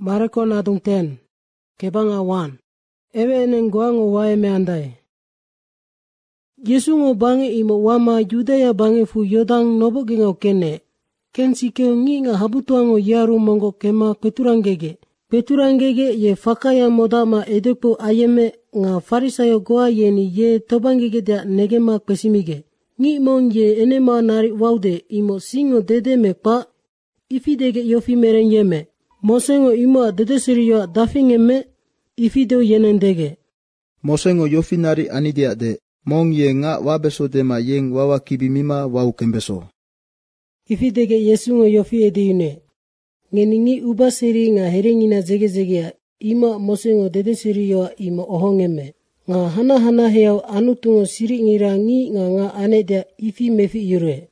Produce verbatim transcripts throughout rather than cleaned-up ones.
Mareko nadung ten, kebanga wan. Ewe eneng goango wae me andai. Yesu ngo bange imo wama Yudea bange fu Yodang nobo gengo kene. Ken sikeo ngi nga habutuango yaru mongo kema peturangege. Peturangege ye fakaya modama edepo ayeme nga farisayo goa yeni ye tobangege da negema pesimige. Ngi mong ye enema nari waude imo singo dede me pa. Ifidege yofi mereng yeme. Mosengo imo dede siriyo dafingeme. Ifideo yenendege. Mosengo yofi nari anidia de. Mong ye nga wabeso dema yeng wawa kibimima wau kembeso. Ifidege Yesu ngo yofi ediyune. Ngeningi uba siri nga herengina zege zege ya. Ima mosengo dede siri yo ima ohongeme. Nga hana hana heo anutungo siri ngira ngi nga nga anedya ifi mefi yure.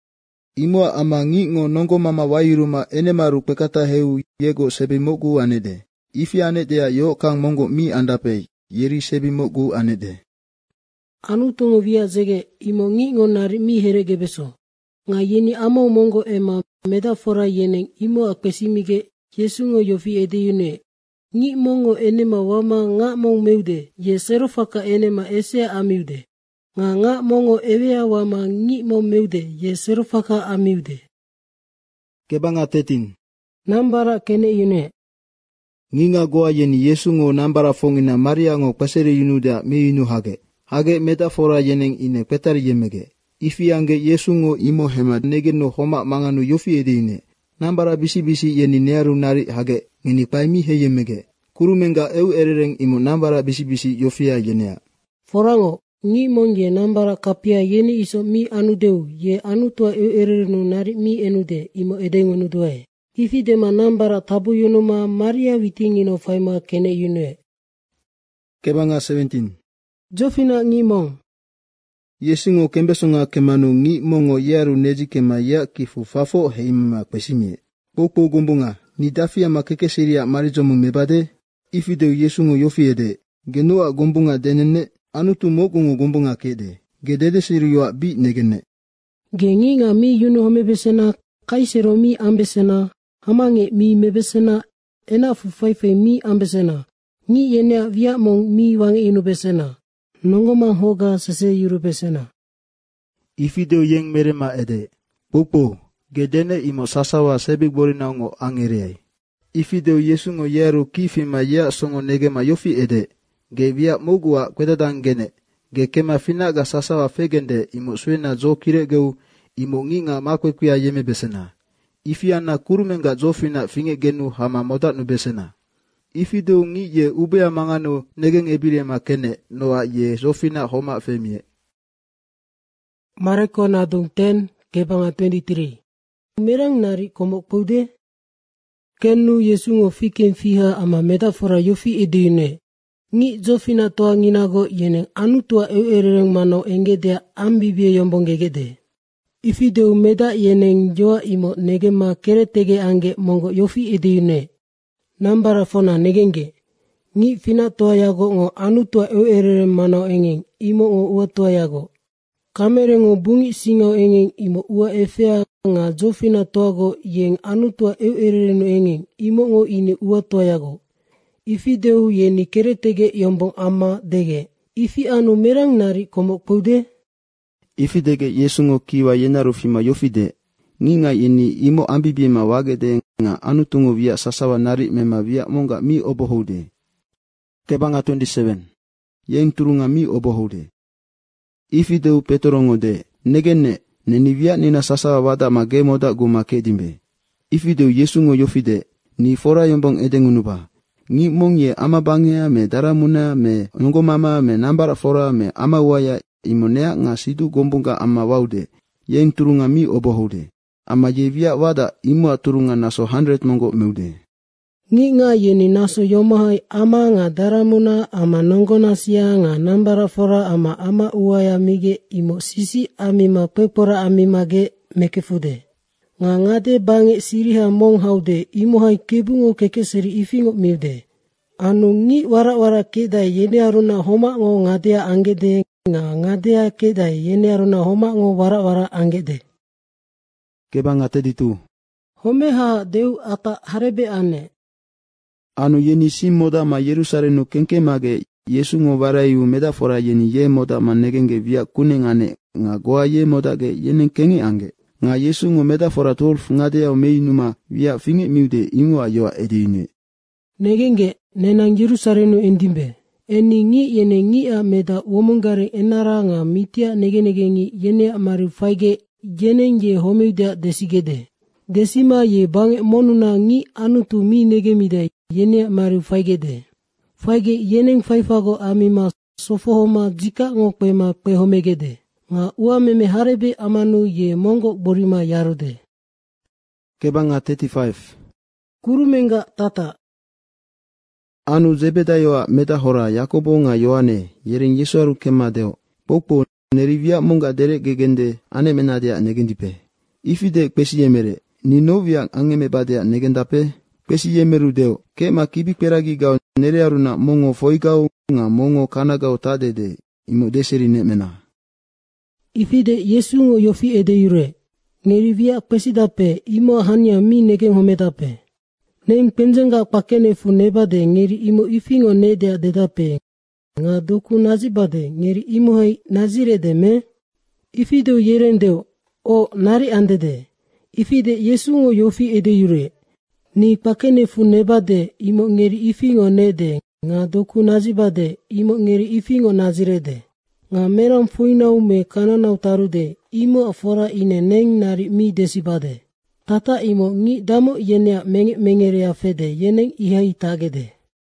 Imua ama ngi ngo nongo mama wairuma enemaru pekata heu yego sebimogu anede. Ifi anedya yo kang mongo mi andape yeri sebimogu anede. Anutungo via zege imo ngi ngo nari mi herege beso. Nga yeni amo mongo ema metafora yeneng imo akpesimige Yesu ngo yofi ediyune. Ngi mongo enema wama nga mong meude ye serofaka enema esea amiude. Nga nga mongo ewea wama ngi mong meude ye serofaka amiude. Kebanga tetin. Nambara kene yune. Nginga goa yeni Yesu ngo nambara fongina Maria ngo pasere yunuda me yunu hage. Hage metafora yeneng ine petari yemege. Ifi ange Yesu ngo imo hema nege no homa manganu yofi edine. Nambara bisi bisi yeni nearu nari hage ngini paimi heyemege. Kurumenga eu erereng imo nambara bisi bisi yofia yenea. Forango, ngi monge nambara kapia yeni iso mi anudeu ye anutua eu ererenu nari mi enude imo edengo nuduae. Ifi dema nambara tabu yunuma Maria witingino faima kene yunue. Kebanga seventeen. Jofina ngi mong. Yesu ngo kembesonga kemano ngi mongo yaru neji kema ya kifu fafo heima kwesimie. Popo gumbunga, ni dafia makeke siria marijomu mebade. Ifi deu Yesu ngo yofi ede. Genua gumbunga denene, anutu mogungo gumbunga kede. Gedede siriwa bi negene. Gengi nga mi yunu homebesena, kaisero mi ambesena, hamange mi mebesena, ena fufaife mi ambesena. Ngi yenea via mong mi wange inu besena. Nongoma hoga sase yuru besena. Ifi deu yeng merema ede. Popo, gedene imo sasawa sebik borina ngo angerei. Ifi deu Yesu ngo yeru kifima ya songo negema yofi ede. Ge via mogua kwedadang gene. Ge kema finaga sasawa fegende imo suena zo kiregeu imo nginga makwe kuya yeme besena. Ifi ana kurumenga zo fina finge genu hama modat nu besena. Ifi deu ngi ye ubea mangano negeng ebire makene noa ye zo fina homa femie. Mareko nadung ten kebanga twenty-three. Merang nari komok paude. Kenu Yesu ngo fiken fiha ama metafora yofi edine. Ngi zofina toa nginago yeneng anu tua eu erereng mano engedea ambibie yombong gegede. Ifi deu meda yeneng joa imo negema keretege ange mongo yofi edine. Nambara fona negenge. Ngi fina toa yago ngo anu tua eu erereng mano engeng imo ngo ua toa yago. Kamere ngo bungi singa engeng imo ua efea nga zofina toa go yeng anu tua eu erereng engeng imo ngo ine ua toa yago. Ifi deu yeni keretege yombong ama dege. Ifi anu merang nari komok paude. Ifi dege Yesu ngo kiwa yenaru fima yofi de. Nginga yeni imo ambibima wagede nga anu tungo via sasawa nari mema via monga mi obohode. Kebanga twenty-seven. Yeng turunga mi obohode. Ifi deu petorongo de. Negene neni via nina sasawa wada mage moda guma kedimbe. Ifi deu Yesu ngo yofi de. Ni fora yombong edengunuba. Ngi mong ye ama bangea me daramuna me nongo mama me nambara fora me ama waya imonea nga sidu gombunga ama waude. Yeng turunga mi obohode. Ama ye via wada imua turunga naso hundred mongo meude. Ngi nga yeni naso yomahai ama nga daramuna ama nongo nasia nga nambara fora ama ama uaya mige imo sisi amima pepora amima ge mekefude. Nga ngade bange siriha mong haude imohai kebungo keke seri ifingo miude. Anu ngi wara-wara kedai yene aruna homa ngo ngadea angede nga ngadea kedai yene aruna homa ngo wara-wara angede. Kebanga teditu. Homeha deu ata harebe ane. Anu yeni sim moda ma Yerusalem kenke mage Yesu ngo barayu meda fora yeni ye moda ma negenge via kuning ane nga goa ye moda ge yenen kengi ange. Nga Yesu ngo meda fora tolf ngade ya meinuma via finge miude ingo ayoa edine. Negenge nenang Yerusalem endimbe. Eni ngi yene ngi a meda womungare enara nga mitia nege-nege ngi yene amari faige yenen ye homeuda desigede. Desima ye bange monuna ngi anutu mi nege mida yene amari faigede. Faige yenen faifago amima sofohoma jika ngokpema pehomegede. Nga ua meme harebe amanu ye mongo borima yarode. Kebanga thirty-five. Kurumenga tata. Anu Zebedayoa meda hora Yakobo nga Yohane yering Yesu aru kemadeo. Popo nerivia monga dere gegende ane menadea negendipe. Ifide kpesi yemere ni novia angeme badea negendape. Kpesi yemeru deo kema kibi peragi gao nere aruna mongo foigao nga mongo kanagao tadede imo deseri ne mena. Ifide Yesu ngo yofi ede yure. Nerivia kpesi dape imo hanya mi negen homedape. Neng penjenga pakene fu nebade ngeri imo ifingo nedea dedape. Nga doku nazibade ngeri imo hai nazirede me. Ifideo yerendeo o nari andede. Ifide Yesu ngo yofi ede yure. Ni pakene fu nebade imo ngeri ifingo nede. Nga doku nazibade imo ngeri ifingo nazirede. Nga meram fuinau me kananau tarude imo afora ine neng nari mi desibade. Tata imo ngi damo yenea menge mengerea fede yeneng ihai tagede.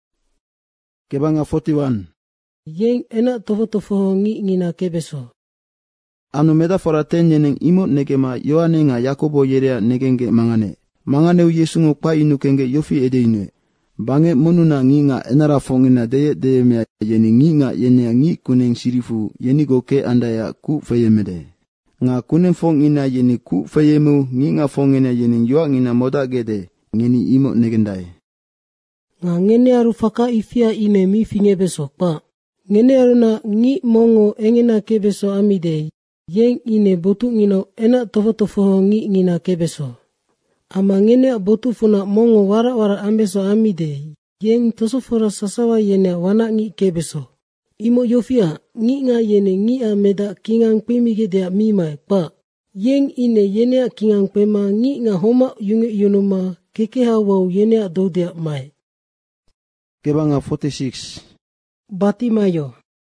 Kebanga forty-one. Yeng ena tofo-tofo ngi ngina kebeso. Anu meda fora ten yeneng imo negema Yohane nga Yakobo yerea negenge mangane. Mangane u Yesu ngo pa inu kenge yofi ede inue. Bange monuna ngi nga enara fongina deye deye mea yeni ngi nga yenea ngi kuneng sirifu yeni goke andaya ku feyemede. Nga kunen fong ina yeni ku fayemu ngi nga fong ina yeni yoa ngina moda gede ngeni imo negendai. Nga ngene aru faka ifia ime mi finge beso pa. Ngene aru na ngi mongo engena kebeso amide. Yeng ine botu ngino ena tofo-tofo ngi ngina kebeso. Ama ngene botu funa mongo wara-wara ambeso amide. Yeng tosofora sasawa yene wana ngi kebeso. Imo yofia ngi nga yene ngi a meda kingang pemige dea mimai pa. Yeng ine yene a kingang pema ngi nga homa yunge yunuma kekeha wau yene a dodea mai. Kebanga forty-six. Batimayo.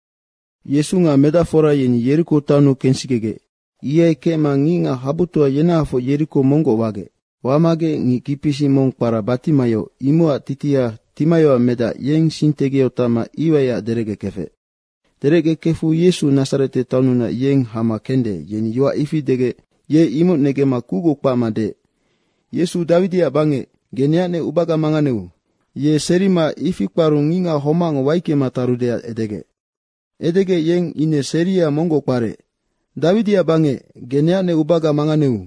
Yesu nga meda fora yeni Yeriko tanu kensikege. Iye kema ngi nga habutua yena hafo Yeriko mongo wage. Wamage ngi kipisi mong para Batimayo imo titia Timayo meda yeng sintege otama iwaya derege kefe. Derege kefu Yesu Nasarete taununa yeng hama kende yeni yoa ifidege ye imo negema kugo pamade. Yesu Davidia bange geneane ubaga manganeu. Ye serima ifikparu nginga homang waike matarudea edege. Edege yeng ine seria mongo pare. Davidia bange geneane ubaga manganeu.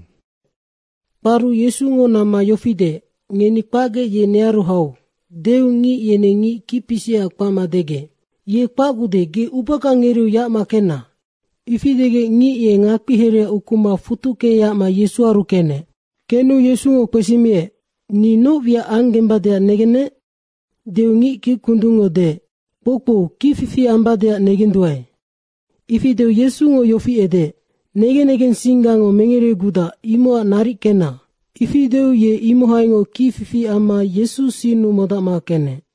Paru Yesu ngo nama yofide ngeni page ye nearu hau. Deu ngi yene ngi kipisi akpama dege. Ye pagude ge upaka ngeru ya makena. Ifidege ngi ye ngapihere ukuma futuke ya ma Yesu arukene. Kenu Yesu ngo kwesimie. Ni no via angembadea negene. Deu ngi ki kundungo de. Popo ki fifi ambadea negenduai. Ifideu Yesu ngo yofi ede. Nege negen singango mengere guda imo nari kena. Ifideu ye imo haingo ki fifi ama Yesu sinu moda makene.